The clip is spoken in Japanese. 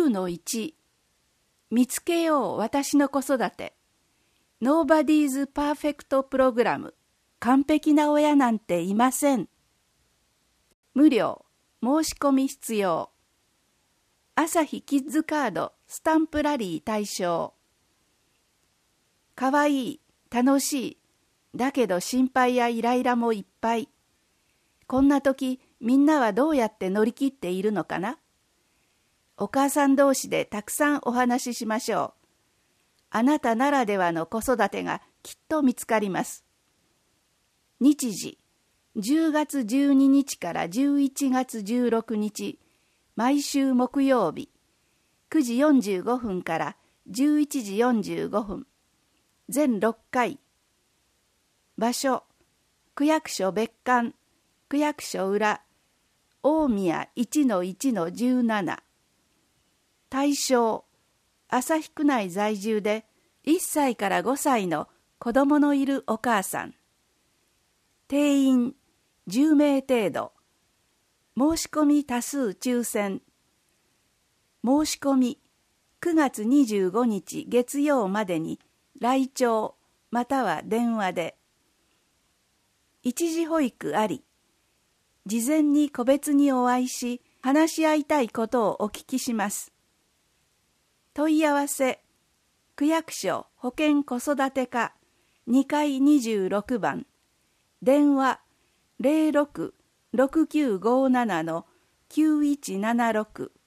10-1 見つけよう私の子育て Nobody's Perfect Program 完璧な親なんていません。無料申し込み必要。朝日キッズカードスタンプラリー対象。かわいい、楽しい、だけど心配やイライラもいっぱい。こんな時みんなはどうやって乗り切っているのかな。お母さん同士でたくさんお話ししましょう。あなたならではの子育てがきっと見つかります。日時、10月12日から11月16日、毎週木曜日、9時45分から11時45分、全6回。場所、区役所別館、区役所裏、大宮 1-1-17。対象、旭区内在住で1歳から5歳の子供のいるお母さん。定員10名程度。申し込み多数抽選。申し込み9月25日月曜までに来庁または電話で。一時保育あり。事前に個別にお会いし、話し合いたいことをお聞きします。問い合わせ、区役所保健子育て課2階26番、電話06-6957-9176